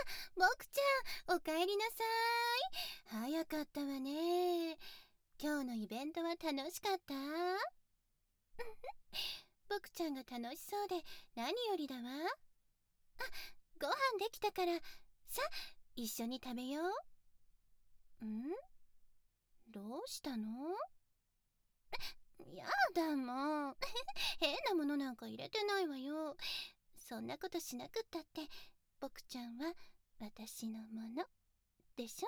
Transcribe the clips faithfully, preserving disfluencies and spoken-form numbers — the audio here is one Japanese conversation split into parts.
ボクちゃん、おかえりなさい。早かったわね。今日のイベントは楽しかった？ボクちゃんが楽しそうで何よりだわ。あ、ご飯できたから、さ、一緒に食べよう。ん？どうしたの？やだもう。変なものなんか入れてないわよ。そんなことしなくったって、ボクちゃんは私のものでしょ？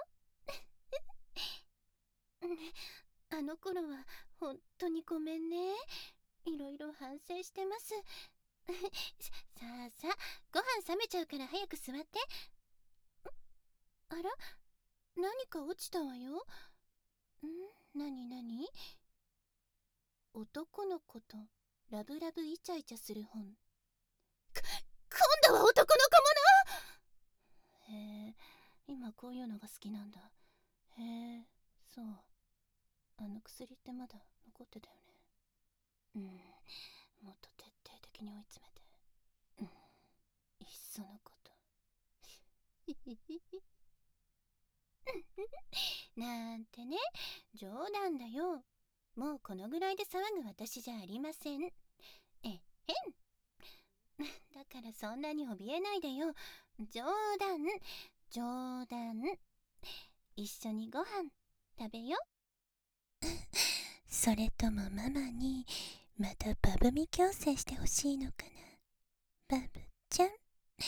あの頃は本当にごめんね。いろいろ反省してます。さあさあ、ご飯冷めちゃうから早く座って。あら、何か落ちたわよ。ん？なになに？男の子とラブラブイチャイチャする本。今度は男の子もの。へえ、今こういうのが好きなんだ。へえ、そう。あの薬ってまだ残ってたよね。うん、もっと徹底的に追い詰めて、うん、いっそのことなんてね、冗談だよ。もうこのぐらいで騒ぐ私じゃありません。えへん。だからそんなに怯えないでよ。冗談、冗談。一緒にご飯食べよ。それともママにまたバブみ矯正してほしいのかな、バブちゃん。か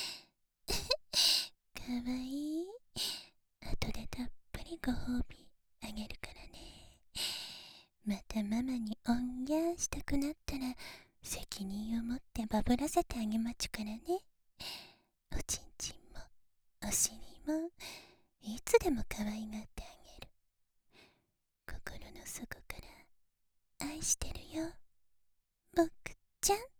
わいい。後でたっぷりご褒美あげるからね。またママにおんぎゃーしたくなったら責任を持ってバブらせてあげまちゅからね。おちんちんもお尻もいつでも可愛がってあげる。心の底から愛してるよ、僕ちゃん。